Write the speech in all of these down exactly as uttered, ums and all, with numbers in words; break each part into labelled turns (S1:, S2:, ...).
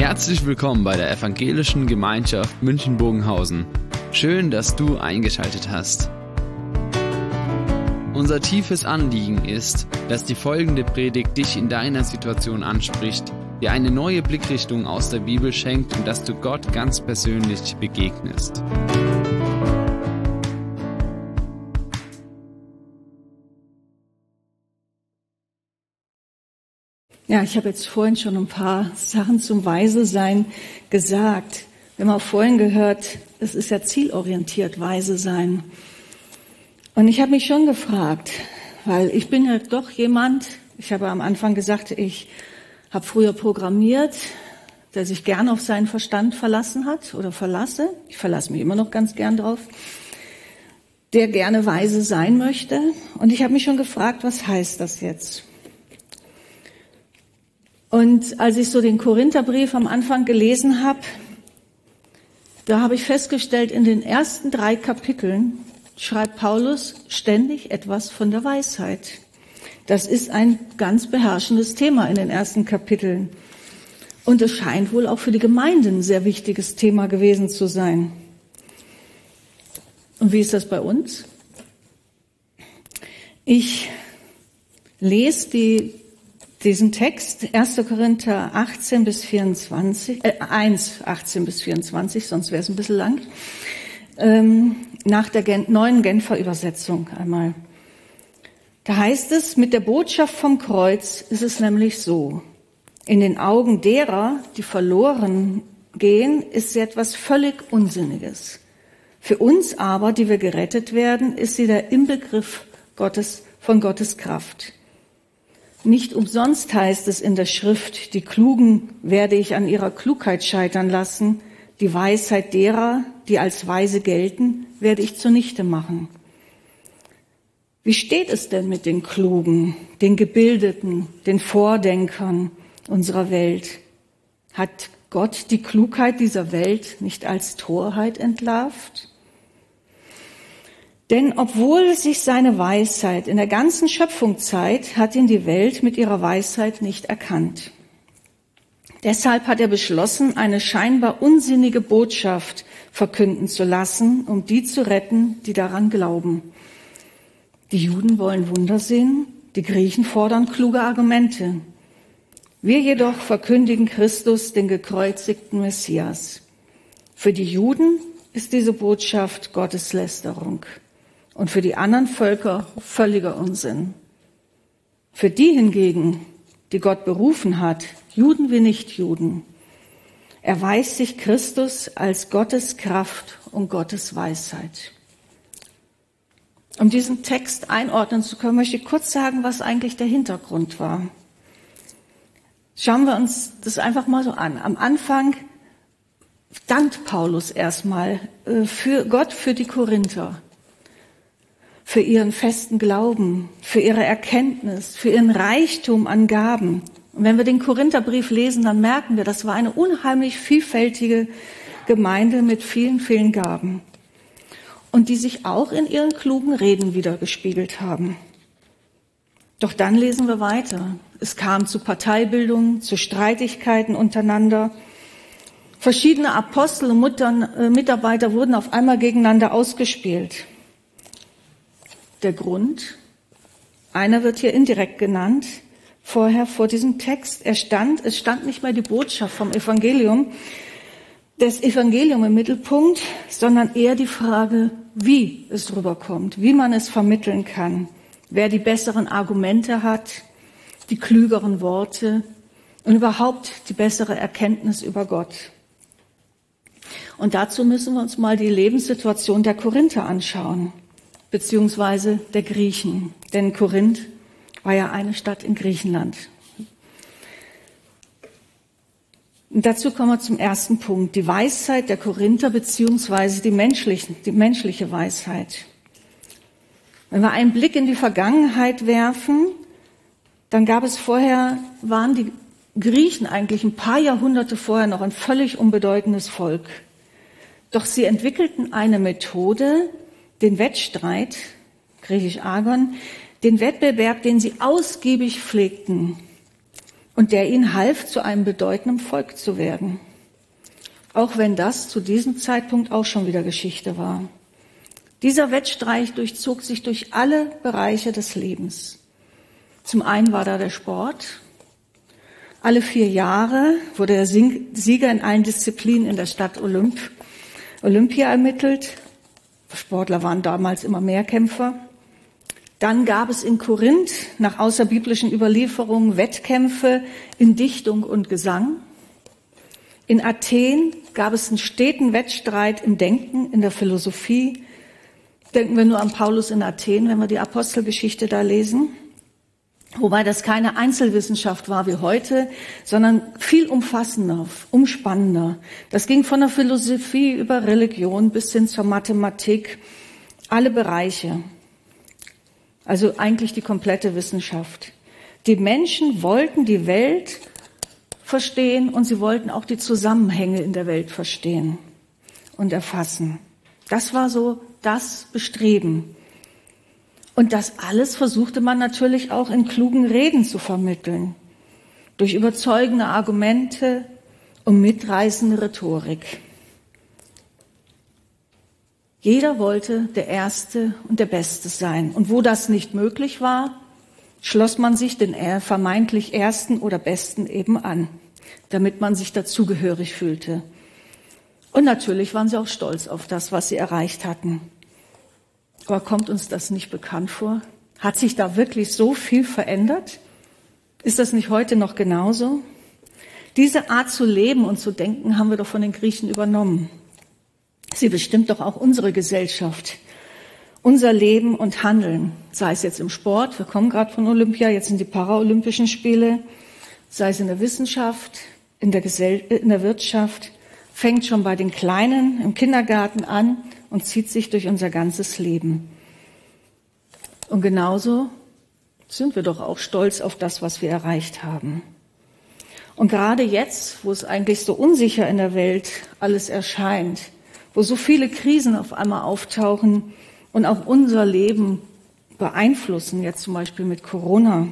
S1: Herzlich willkommen bei der Evangelischen Gemeinschaft München-Bogenhausen. Schön, dass du eingeschaltet hast. Unser tiefes Anliegen ist, dass die folgende Predigt dich in deiner Situation anspricht, dir eine neue Blickrichtung aus der Bibel schenkt und dass du Gott ganz persönlich begegnest.
S2: Ja, ich habe jetzt vorhin schon ein paar Sachen zum Weise sein gesagt. Wir haben auch vorhin gehört, es ist ja zielorientiert, weise sein. Und ich habe mich schon gefragt, weil ich bin ja doch jemand, ich habe am Anfang gesagt, ich habe früher programmiert, der sich gern auf seinen Verstand verlassen hat oder verlasse. Ich verlasse mich immer noch ganz gern drauf. Der gerne weise sein möchte. Und ich habe mich schon gefragt, was heißt das jetzt? Und als ich so den Korintherbrief am Anfang gelesen habe, da habe ich festgestellt, in den ersten drei Kapiteln schreibt Paulus ständig etwas von der Weisheit. Das ist ein ganz beherrschendes Thema in den ersten Kapiteln. Und es scheint wohl auch für die Gemeinden ein sehr wichtiges Thema gewesen zu sein. Und wie ist das bei uns? Ich lese die diesen Text, erster Korinther achtzehn bis vierundzwanzig, äh, eins, achtzehn bis vierundzwanzig, sonst wäre es ein bisschen lang, ähm, nach der Gen- neuen Genfer Übersetzung einmal. Da heißt es, mit der Botschaft vom Kreuz ist es nämlich so, in den Augen derer, die verloren gehen, ist sie etwas völlig Unsinniges. Für uns aber, die wir gerettet werden, ist sie der Inbegriff Gottes, von Gottes Kraft. Nicht umsonst heißt es in der Schrift, die Klugen werde ich an ihrer Klugheit scheitern lassen, die Weisheit derer, die als weise gelten, werde ich zunichte machen. Wie steht es denn mit den Klugen, den Gebildeten, den Vordenkern unserer Welt? Hat Gott die Klugheit dieser Welt nicht als Torheit entlarvt? Denn obwohl sich seine Weisheit in der ganzen Schöpfung zeigt, hat ihn die Welt mit ihrer Weisheit nicht erkannt. Deshalb hat er beschlossen, eine scheinbar unsinnige Botschaft verkünden zu lassen, um die zu retten, die daran glauben. Die Juden wollen Wunder sehen, die Griechen fordern kluge Argumente. Wir jedoch verkündigen Christus, den gekreuzigten Messias. Für die Juden ist diese Botschaft Gotteslästerung. Und für die anderen Völker völliger Unsinn. Für die hingegen, die Gott berufen hat, Juden wie Nichtjuden, erweist sich Christus als Gottes Kraft und Gottes Weisheit. Um diesen Text einordnen zu können, möchte ich kurz sagen, was eigentlich der Hintergrund war. Schauen wir uns das einfach mal so an. Am Anfang dankt Paulus erstmal für Gott für die Korinther. Für ihren festen Glauben, für ihre Erkenntnis, für ihren Reichtum an Gaben. Und wenn wir den Korintherbrief lesen, dann merken wir, das war eine unheimlich vielfältige Gemeinde mit vielen, vielen Gaben. Und die sich auch in ihren klugen Reden wiedergespiegelt haben. Doch dann lesen wir weiter. Es kam zu Parteibildungen, zu Streitigkeiten untereinander. Verschiedene Apostel und Mitarbeiter wurden auf einmal gegeneinander ausgespielt. Der Grund, einer wird hier indirekt genannt, vorher vor diesem Text. Er stand, es stand nicht mehr die Botschaft vom Evangelium, das Evangelium im Mittelpunkt, sondern eher die Frage, wie es rüberkommt, wie man es vermitteln kann, wer die besseren Argumente hat, die klügeren Worte und überhaupt die bessere Erkenntnis über Gott. Und dazu müssen wir uns mal die Lebenssituation der Korinther anschauen. Beziehungsweise der Griechen. Denn Korinth war ja eine Stadt in Griechenland. Und dazu kommen wir zum ersten Punkt. Die Weisheit der Korinther beziehungsweise die menschliche, die menschliche Weisheit. Wenn wir einen Blick in die Vergangenheit werfen, dann gab es vorher, waren die Griechen eigentlich ein paar Jahrhunderte vorher noch ein völlig unbedeutendes Volk. Doch sie entwickelten eine Methode, den Wettstreit, griechisch Agon, den Wettbewerb, den sie ausgiebig pflegten. und der ihnen half, zu einem bedeutenden Volk zu werden. Auch wenn das zu diesem Zeitpunkt auch schon wieder Geschichte war. Dieser Wettstreit durchzog sich durch alle Bereiche des Lebens. Zum einen war da der Sport. Alle vier Jahre wurde der Sieger in allen Disziplinen in der Stadt Olymp, Olympia ermittelt. Sportler waren damals immer Mehrkämpfer. Dann gab es in Korinth nach außerbiblischen Überlieferungen Wettkämpfe in Dichtung und Gesang. In Athen gab es einen steten Wettstreit im Denken, in der Philosophie. Denken wir nur an Paulus in Athen, wenn wir die Apostelgeschichte da lesen. Wobei das keine Einzelwissenschaft war wie heute, sondern viel umfassender, umspannender. Das ging von der Philosophie über Religion bis hin zur Mathematik, alle Bereiche. Also eigentlich die komplette Wissenschaft. Die Menschen wollten die Welt verstehen und sie wollten auch die Zusammenhänge in der Welt verstehen und erfassen. Das war so das Bestreben. Und das alles versuchte man natürlich auch in klugen Reden zu vermitteln, durch überzeugende Argumente und mitreißende Rhetorik. Jeder wollte der Erste und der Beste sein. Und wo das nicht möglich war, schloss man sich den vermeintlich Ersten oder Besten eben an, damit man sich dazugehörig fühlte. Und natürlich waren sie auch stolz auf das, was sie erreicht hatten. Aber kommt uns das nicht bekannt vor? Hat sich da wirklich so viel verändert? Ist das nicht heute noch genauso? Diese Art zu leben und zu denken haben wir doch von den Griechen übernommen. Sie bestimmt doch auch unsere Gesellschaft, unser Leben und Handeln, sei es jetzt im Sport, wir kommen gerade von Olympia, jetzt sind die Paralympischen Spiele, sei es in der Wissenschaft, in der, Gesell- in der Wirtschaft, fängt schon bei den Kleinen im Kindergarten an und zieht sich durch unser ganzes Leben. Und genauso sind wir doch auch stolz auf das, was wir erreicht haben. Und gerade jetzt, wo es eigentlich so unsicher in der Welt alles erscheint, wo so viele Krisen auf einmal auftauchen und auch unser Leben beeinflussen, jetzt zum Beispiel mit Corona,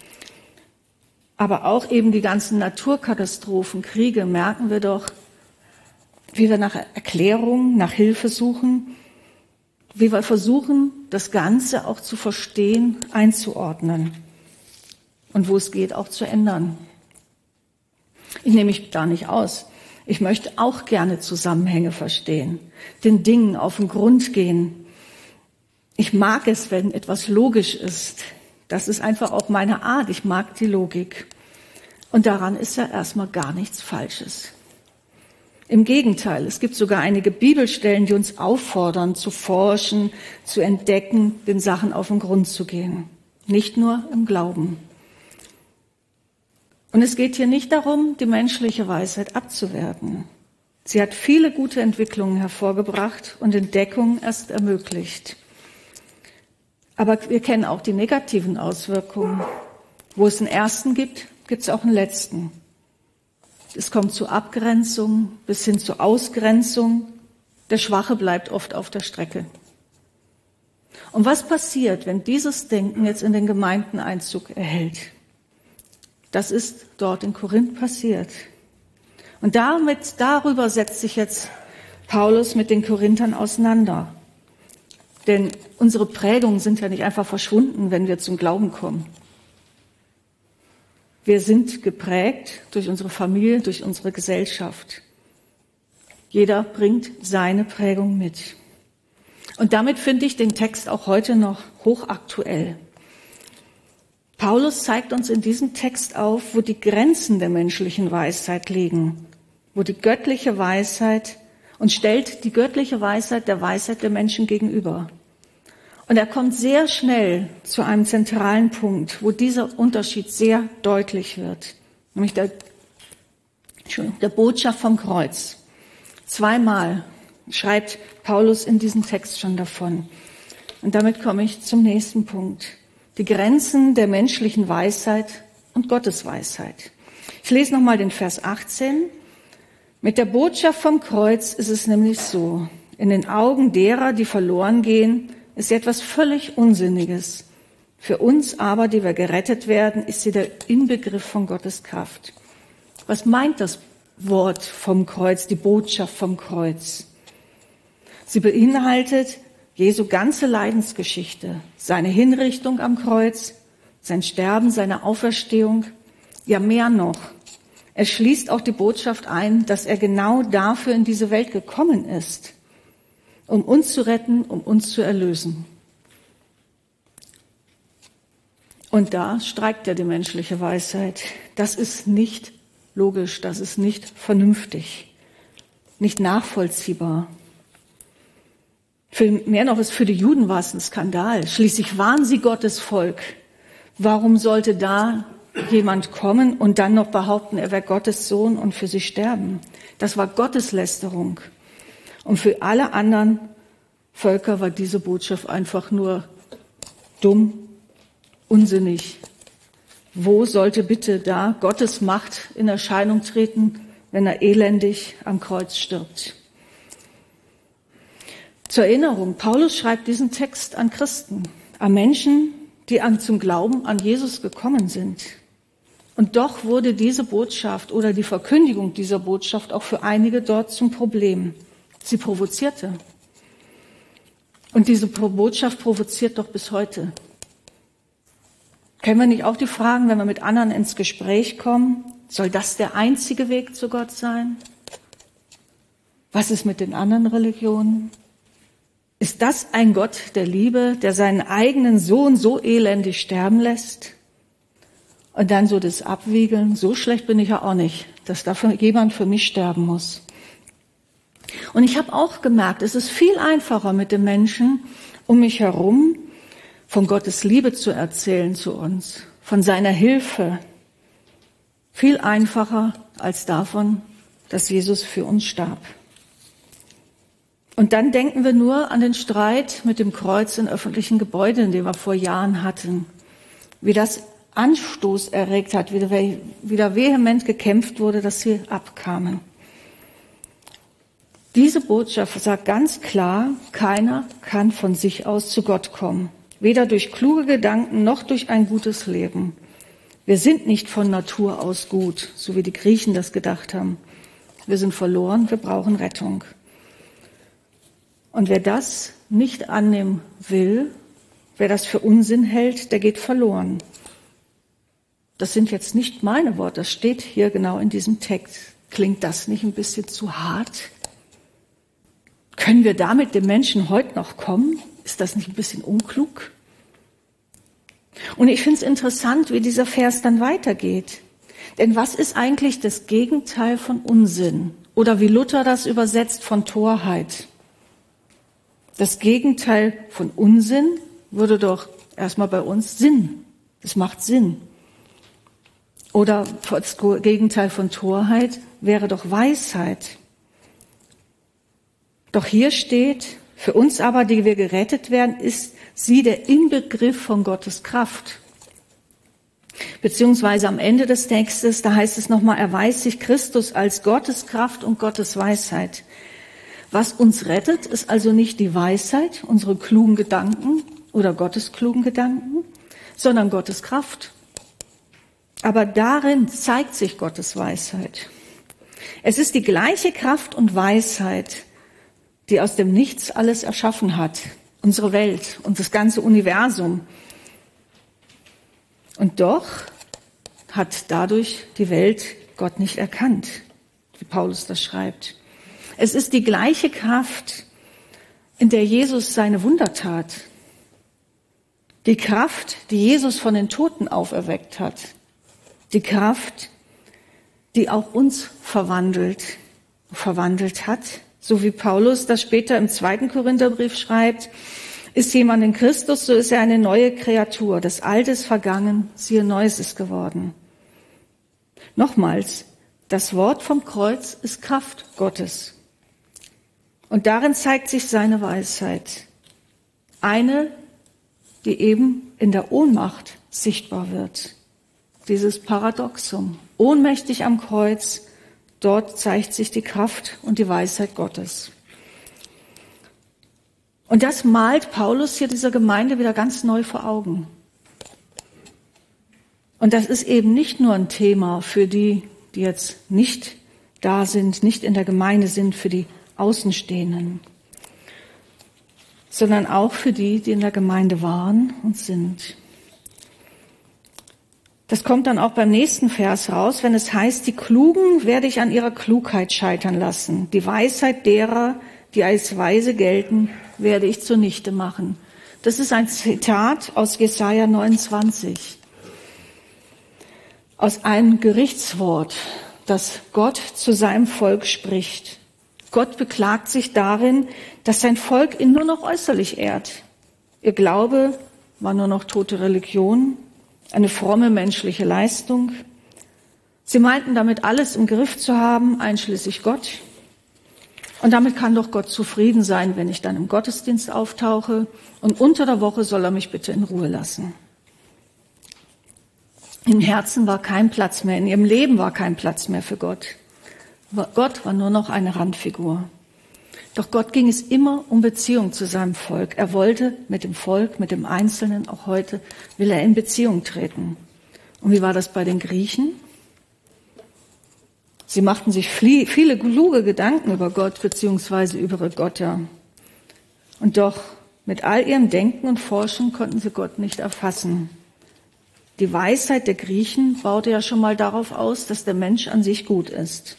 S2: aber auch eben die ganzen Naturkatastrophen, Kriege, merken wir doch, wie wir nach Erklärung, nach Hilfe suchen, wie wir versuchen, das Ganze auch zu verstehen, einzuordnen und wo es geht, auch zu ändern. Ich nehme mich da nicht aus. Ich möchte auch gerne Zusammenhänge verstehen, den Dingen auf den Grund gehen. Ich mag es, wenn etwas logisch ist. Das ist einfach auch meine Art. Ich mag die Logik. Und daran ist ja erstmal gar nichts Falsches. Im Gegenteil, es gibt sogar einige Bibelstellen, die uns auffordern, zu forschen, zu entdecken, den Sachen auf den Grund zu gehen. Nicht nur im Glauben. Und es geht hier nicht darum, die menschliche Weisheit abzuwerten. Sie hat viele gute Entwicklungen hervorgebracht und Entdeckungen erst ermöglicht. Aber wir kennen auch die negativen Auswirkungen. Wo es einen Ersten gibt, gibt es auch einen Letzten. Es kommt zu Abgrenzung bis hin zu Ausgrenzung. Der Schwache bleibt oft auf der Strecke. Und was passiert, wenn dieses Denken jetzt in den Gemeinden Einzug erhält? Das ist dort in Korinth passiert. Und damit, darüber setzt sich jetzt Paulus mit den Korinthern auseinander. Denn unsere Prägungen sind ja nicht einfach verschwunden, wenn wir zum Glauben kommen. Wir sind geprägt durch unsere Familie, durch unsere Gesellschaft. Jeder bringt seine Prägung mit. Und damit finde ich den Text auch heute noch hochaktuell. Paulus zeigt uns in diesem Text auf, wo die Grenzen der menschlichen Weisheit liegen, wo die göttliche Weisheit und stellt die göttliche Weisheit der Weisheit der Menschen gegenüber. Und er kommt sehr schnell zu einem zentralen Punkt, wo dieser Unterschied sehr deutlich wird, nämlich der, der Botschaft vom Kreuz. Zweimal schreibt Paulus in diesem Text schon davon. Und damit komme ich zum nächsten Punkt. Die Grenzen der menschlichen Weisheit und Gottes Weisheit. Ich lese nochmal den Vers achtzehn. Mit der Botschaft vom Kreuz ist es nämlich so, in den Augen derer, die verloren gehen, ist etwas völlig Unsinniges. Für uns aber, die wir gerettet werden, ist sie der Inbegriff von Gottes Kraft. Was meint das Wort vom Kreuz, die Botschaft vom Kreuz? Sie beinhaltet Jesu ganze Leidensgeschichte, seine Hinrichtung am Kreuz, sein Sterben, seine Auferstehung, ja mehr noch. Er schließt auch die Botschaft ein, dass er genau dafür in diese Welt gekommen ist, um uns zu retten, um uns zu erlösen. Und da streikt ja die menschliche Weisheit. Das ist nicht logisch, das ist nicht vernünftig, nicht nachvollziehbar. Für, mehr noch ist für die Juden war es ein Skandal. Schließlich waren sie Gottes Volk. Warum sollte da jemand kommen und dann noch behaupten, er wäre Gottes Sohn und für sie sterben? Das war Gotteslästerung. Und für alle anderen Völker war diese Botschaft einfach nur dumm, unsinnig. Wo sollte bitte da Gottes Macht in Erscheinung treten, wenn er elendig am Kreuz stirbt? Zur Erinnerung, Paulus schreibt diesen Text an Christen, an Menschen, die an, zum Glauben an Jesus gekommen sind. Und doch wurde diese Botschaft oder die Verkündigung dieser Botschaft auch für einige dort zum Problem. Sie provozierte. Und diese Botschaft provoziert doch bis heute. Kennen wir nicht auch die Fragen, wenn wir mit anderen ins Gespräch kommen, soll das der einzige Weg zu Gott sein? Was ist mit den anderen Religionen? Ist das ein Gott der Liebe, der seinen eigenen Sohn so elendig sterben lässt? Und dann so das Abwiegeln, so schlecht bin ich ja auch nicht, dass dafür jemand für mich sterben muss. Und ich habe auch gemerkt, es ist viel einfacher mit den Menschen um mich herum, von Gottes Liebe zu erzählen zu uns, von seiner Hilfe. Viel einfacher als davon, dass Jesus für uns starb. Und dann denken wir nur an den Streit mit dem Kreuz in öffentlichen Gebäuden, den wir vor Jahren hatten. Wie das Anstoß erregt hat, wie wieder vehement gekämpft wurde, dass sie abkamen. Diese Botschaft sagt ganz klar, keiner kann von sich aus zu Gott kommen. Weder durch kluge Gedanken noch durch ein gutes Leben. Wir sind nicht von Natur aus gut, so wie die Griechen das gedacht haben. Wir sind verloren, wir brauchen Rettung. Und wer das nicht annehmen will, wer das für Unsinn hält, der geht verloren. Das sind jetzt nicht meine Worte, das steht hier genau in diesem Text. Klingt das nicht ein bisschen zu hart? Können wir damit dem Menschen heute noch kommen? Ist das nicht ein bisschen unklug? Und ich finde es interessant, wie dieser Vers dann weitergeht. Denn was ist eigentlich das Gegenteil von Unsinn? Oder wie Luther das übersetzt, von Torheit? Das Gegenteil von Unsinn würde doch erstmal bei uns Sinn. Das macht Sinn. Oder das Gegenteil von Torheit wäre doch Weisheit. Doch hier steht, für uns aber, die wir gerettet werden, ist sie der Inbegriff von Gottes Kraft. Beziehungsweise am Ende des Textes, da heißt es nochmal, erweist sich Christus als Gottes Kraft und Gottes Weisheit. Was uns rettet, ist also nicht die Weisheit, unsere klugen Gedanken oder Gottes klugen Gedanken, sondern Gottes Kraft. Aber darin zeigt sich Gottes Weisheit. Es ist die gleiche Kraft und Weisheit, die aus dem Nichts alles erschaffen hat, unsere Welt und das ganze Universum. Und doch hat dadurch die Welt Gott nicht erkannt, wie Paulus das schreibt. Es ist die gleiche Kraft, in der Jesus seine Wunder tat. Die Kraft, die Jesus von den Toten auferweckt hat. Die Kraft, die auch uns verwandelt, verwandelt hat. So wie Paulus das später im zweiten Korintherbrief schreibt, ist jemand in Christus, so ist er eine neue Kreatur. Das Alte ist vergangen, siehe, Neues ist geworden. Nochmals, das Wort vom Kreuz ist Kraft Gottes. Und darin zeigt sich seine Weisheit. Eine, die eben in der Ohnmacht sichtbar wird. Dieses Paradoxum. Ohnmächtig am Kreuz, dort zeigt sich die Kraft und die Weisheit Gottes. Und das malt Paulus hier dieser Gemeinde wieder ganz neu vor Augen. Und das ist eben nicht nur ein Thema für die, die jetzt nicht da sind, nicht in der Gemeinde sind, für die Außenstehenden, sondern auch für die, die in der Gemeinde waren und sind. Das kommt dann auch beim nächsten Vers raus, wenn es heißt, die Klugen werde ich an ihrer Klugheit scheitern lassen. Die Weisheit derer, die als weise gelten, werde ich zunichte machen. Das ist ein Zitat aus Jesaja neunundzwanzig. Aus einem Gerichtswort, das Gott zu seinem Volk spricht. Gott beklagt sich darin, dass sein Volk ihn nur noch äußerlich ehrt. Ihr Glaube war nur noch tote Religion, eine fromme menschliche Leistung. Sie meinten damit alles im Griff zu haben, einschließlich Gott. Und damit kann doch Gott zufrieden sein, wenn ich dann im Gottesdienst auftauche. Und unter der Woche soll er mich bitte in Ruhe lassen. Im Herzen war kein Platz mehr, in ihrem Leben war kein Platz mehr für Gott. Gott war nur noch eine Randfigur. Doch Gott ging es immer um Beziehung zu seinem Volk. Er wollte mit dem Volk, mit dem Einzelnen, auch heute, will er in Beziehung treten. Und wie war das bei den Griechen? Sie machten sich viele kluge Gedanken über Gott beziehungsweise über ihre Götter. Und doch mit all ihrem Denken und Forschen konnten sie Gott nicht erfassen. Die Weisheit der Griechen baute ja schon mal darauf aus, dass der Mensch an sich gut ist.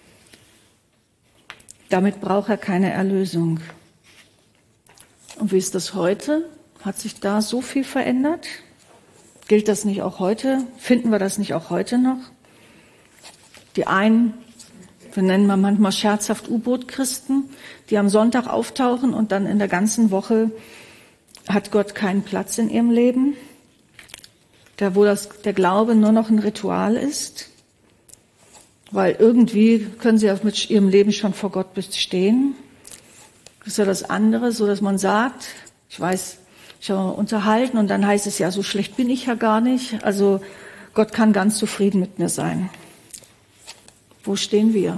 S2: Damit braucht er keine Erlösung. Und wie ist das heute? Hat sich da so viel verändert? Gilt das nicht auch heute? Finden wir das nicht auch heute noch? Die einen, wir nennen wir manchmal scherzhaft U-Boot-Christen, die am Sonntag auftauchen und dann in der ganzen Woche hat Gott keinen Platz in ihrem Leben, da wo das, der Glaube nur noch ein Ritual ist. Weil irgendwie können sie ja mit ihrem Leben schon vor Gott bestehen. Das ist ja das andere, so dass man sagt, ich weiß, ich habe mal unterhalten und dann heißt es ja, so schlecht bin ich ja gar nicht. Also Gott kann ganz zufrieden mit mir sein. Wo stehen wir?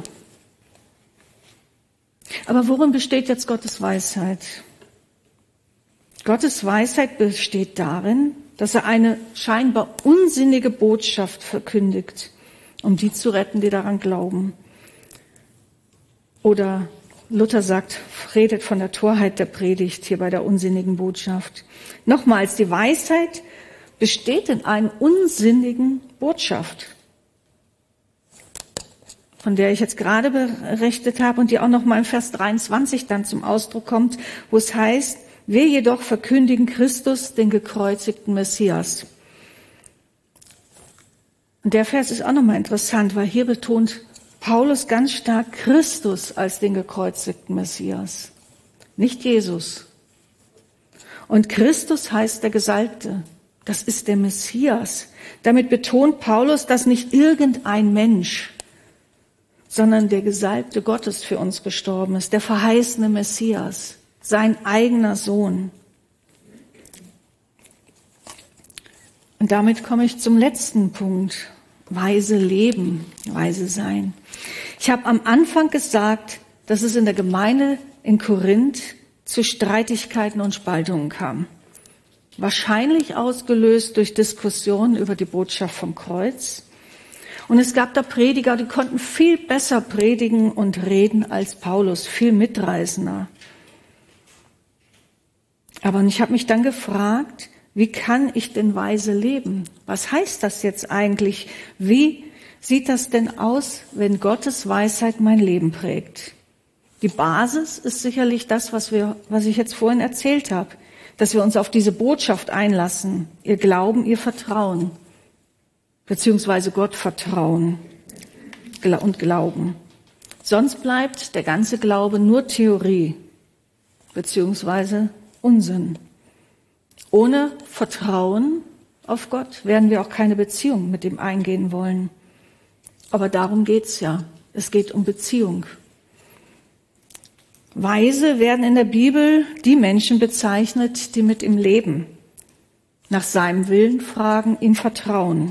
S2: Aber worin besteht jetzt Gottes Weisheit? Gottes Weisheit besteht darin, dass er eine scheinbar unsinnige Botschaft verkündigt, um die zu retten, die daran glauben. Oder Luther sagt, redet von der Torheit der Predigt hier bei der unsinnigen Botschaft. Nochmals, die Weisheit besteht in einer unsinnigen Botschaft, von der ich jetzt gerade berichtet habe und die auch noch mal in Vers dreiundzwanzig dann zum Ausdruck kommt, wo es heißt, wir jedoch verkündigen Christus, den gekreuzigten Messias. Und der Vers ist auch nochmal interessant, weil hier betont Paulus ganz stark Christus als den gekreuzigten Messias, nicht Jesus. Und Christus heißt der Gesalbte, das ist der Messias. Damit betont Paulus, dass nicht irgendein Mensch, sondern der Gesalbte Gottes für uns gestorben ist, der verheißene Messias, sein eigener Sohn. Und damit komme ich zum letzten Punkt. Weise leben, weise sein. Ich habe am Anfang gesagt, dass es in der Gemeinde in Korinth zu Streitigkeiten und Spaltungen kam. Wahrscheinlich ausgelöst durch Diskussionen über die Botschaft vom Kreuz. Und es gab da Prediger, die konnten viel besser predigen und reden als Paulus, viel mitreißender. Aber ich habe mich dann gefragt, wie kann ich denn weise leben? Was heißt das jetzt eigentlich? Wie sieht das denn aus, wenn Gottes Weisheit mein Leben prägt? Die Basis ist sicherlich das, was wir, was ich jetzt vorhin erzählt habe, dass wir uns auf diese Botschaft einlassen, ihr Glauben, ihr Vertrauen, beziehungsweise Gott vertrauen und glauben. Sonst bleibt der ganze Glaube nur Theorie, beziehungsweise Unsinn. Ohne Vertrauen auf Gott werden wir auch keine Beziehung mit ihm eingehen wollen. Aber darum geht's ja. Es geht um Beziehung. Weise werden in der Bibel die Menschen bezeichnet, die mit ihm leben, nach seinem Willen fragen, ihm vertrauen.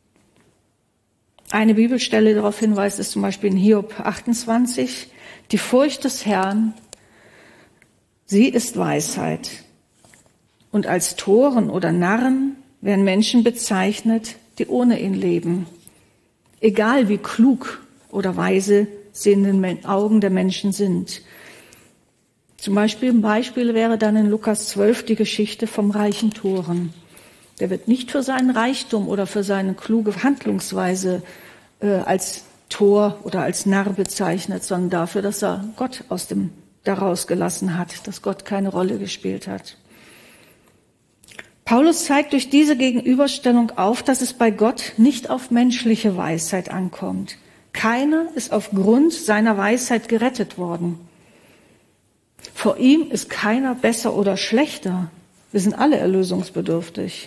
S2: Eine Bibelstelle, die darauf hinweist, ist zum Beispiel in Hiob achtundzwanzig. Die Furcht des Herrn, sie ist Weisheit. Und als Toren oder Narren werden Menschen bezeichnet, die ohne ihn leben. Egal wie klug oder weise sie in den Augen der Menschen sind. Zum Beispiel, ein Beispiel wäre dann in Lukas zwölf die Geschichte vom reichen Toren. Der wird nicht für seinen Reichtum oder für seine kluge Handlungsweise äh, als Tor oder als Narr bezeichnet, sondern dafür, dass er Gott aus dem daraus gelassen hat, dass Gott keine Rolle gespielt hat. Paulus zeigt durch diese Gegenüberstellung auf, dass es bei Gott nicht auf menschliche Weisheit ankommt. Keiner ist aufgrund seiner Weisheit gerettet worden. Vor ihm ist keiner besser oder schlechter. Wir sind alle erlösungsbedürftig.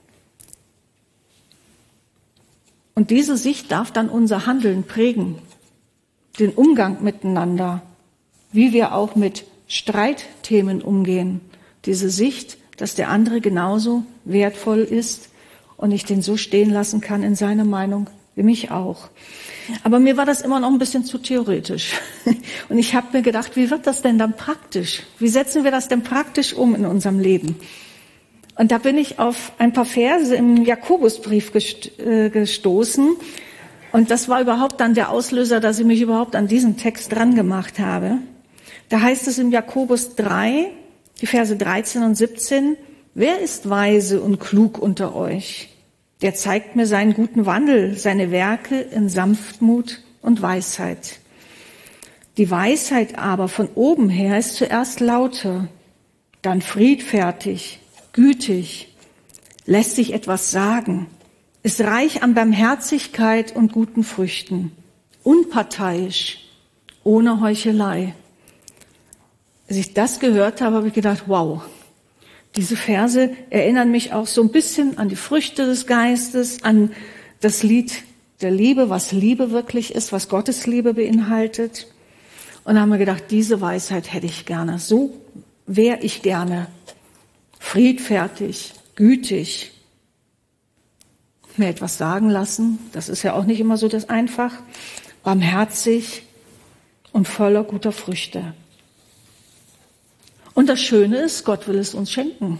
S2: Und diese Sicht darf dann unser Handeln prägen, den Umgang miteinander, wie wir auch mit Streitthemen umgehen. Diese Sicht, dass der andere genauso wertvoll ist und ich den so stehen lassen kann in seiner Meinung wie mich auch. Aber mir war das immer noch ein bisschen zu theoretisch. Und ich habe mir gedacht, wie wird das denn dann praktisch? Wie setzen wir das denn praktisch um in unserem Leben? Und da bin ich auf ein paar Verse im Jakobusbrief gestoßen. Und das war überhaupt dann der Auslöser, dass ich mich überhaupt an diesen Text dran gemacht habe. Da heißt es im Jakobus drei, die Verse dreizehn und siebzehn, wer ist weise und klug unter euch? Der zeigt mir seinen guten Wandel, seine Werke in Sanftmut und Weisheit. Die Weisheit aber von oben her ist zuerst lauter, dann friedfertig, gütig, lässt sich etwas sagen, ist reich an Barmherzigkeit und guten Früchten, unparteiisch, ohne Heuchelei. Als ich das gehört habe, habe ich gedacht, wow, diese Verse erinnern mich auch so ein bisschen an die Früchte des Geistes, an das Lied der Liebe, was Liebe wirklich ist, was Gottes Liebe beinhaltet. Und da haben wir gedacht, diese Weisheit hätte ich gerne. So wäre ich gerne. Friedfertig, gütig. Mir etwas sagen lassen, das ist ja auch nicht immer so das einfach. Barmherzig und voller guter Früchte. Und das Schöne ist, Gott will es uns schenken.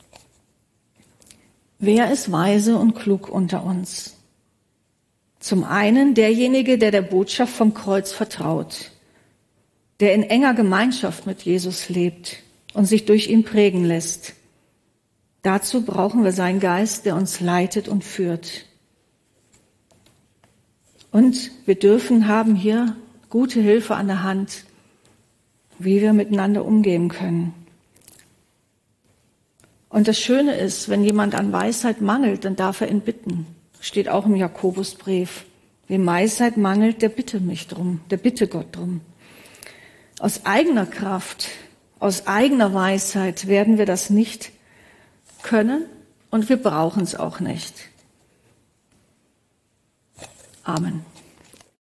S2: Wer ist weise und klug unter uns? Zum einen derjenige, der der Botschaft vom Kreuz vertraut, der in enger Gemeinschaft mit Jesus lebt und sich durch ihn prägen lässt. Dazu brauchen wir seinen Geist, der uns leitet und führt. Und wir dürfen haben hier gute Hilfe an der Hand, wie wir miteinander umgehen können. Und das Schöne ist, wenn jemand an Weisheit mangelt, dann darf er ihn bitten. Steht auch im Jakobusbrief. Wem Weisheit mangelt, der bitte mich drum, der bitte Gott drum. Aus eigener Kraft, aus eigener Weisheit werden wir das nicht können und wir brauchen es auch nicht. Amen.